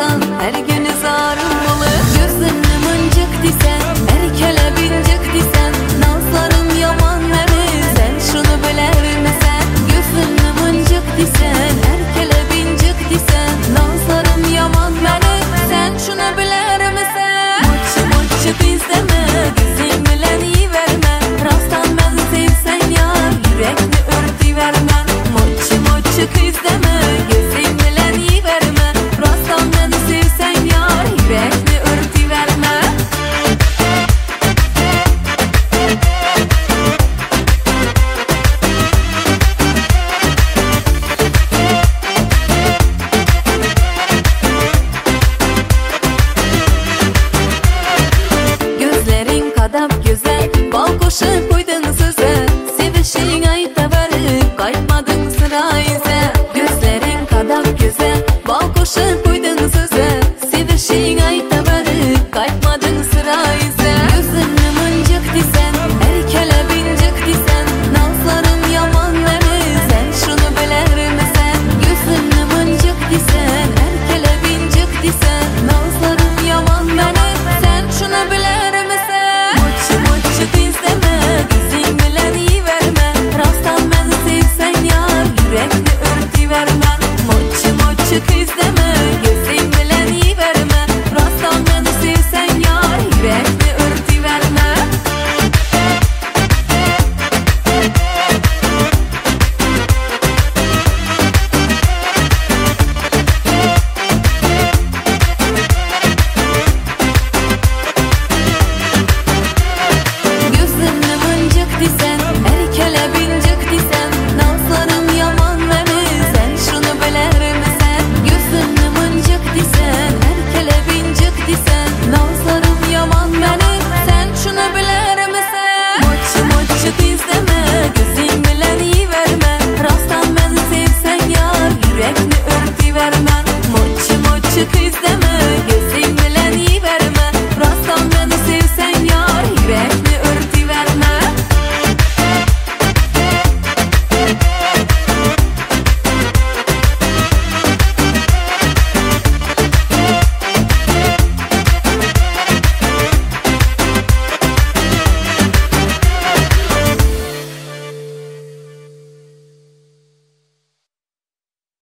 her günü zarım olur. Gözünü mıncık disen, erkele bincik disen, nazların yaman məni, sen şunu biler misən? Gözünü mıncık disen, erkele bincik disen, nazların yaman məni, sen şunu biler misən? Mıçı mıçı dizleme, gözün bilen iyi verme, rastdan ben sevsen yar, yürekni örtü verme. Mıçı mıçı dizleme, gözün bilen iyi verme, rastdan ben sevsen yar, yürekni örtü verme. Gözlerin kadar güzel, bal koşup uydun söze, sevişin ayda varıp kaytmadın sıra ise. Gözlerin kadar güzel, bal koşup